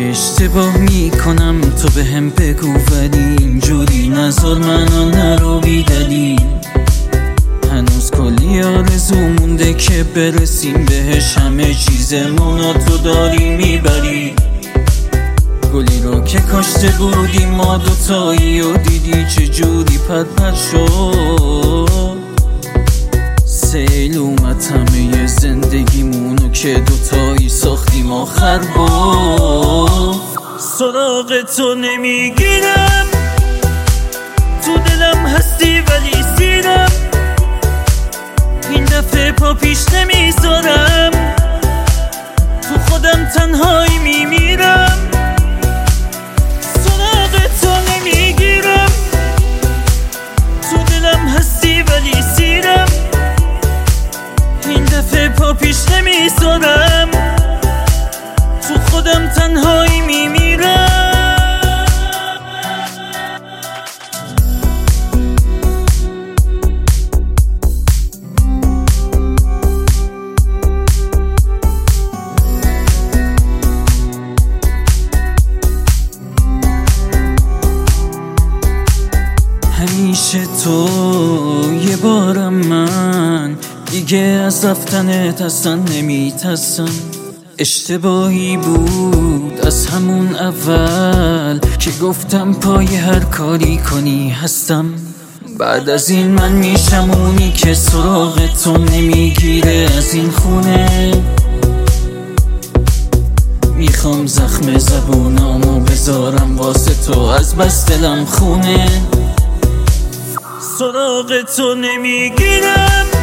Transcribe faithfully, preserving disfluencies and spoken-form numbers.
اشتباه میکنم تو به هم بگو، ولی اینجوری نذار منو نرو بیدلیل. هنوز کلی آرزو مونده که برسیم بهش، همه چیزمونو تو داری میبری. گلی رو که کاشته بودیم ما دوتایی و دیدی چجوری پد پد شد. سیل اومد همه زندگیمونو که دوتایی ساختیم آخر بود. سراغ تو نمیگیرم، تو دلم هستی ولی سیرم. این دفعه پا پیش نمیذارم، تو خودم تنهایی میمیرم. سراغ تو نمیگیرم، تو دلم هستی ولی سیرم. این دفعه پا پیش نمیذارم، تو خودم تنهایی میمیرم. همیشه تو یه بارم، من دیگه از رفتنت اصلا نمیترسم. اشتباهی بود از همون اول که گفتم پای هر کاری کنی هستم. بعد از این من میشم اونی که سراغ تو نمیگیره از این خونه. میخوام زخم زبونامو بذارم واسه تو، از بس دلم خونه. سراغ تو نمیگیرم،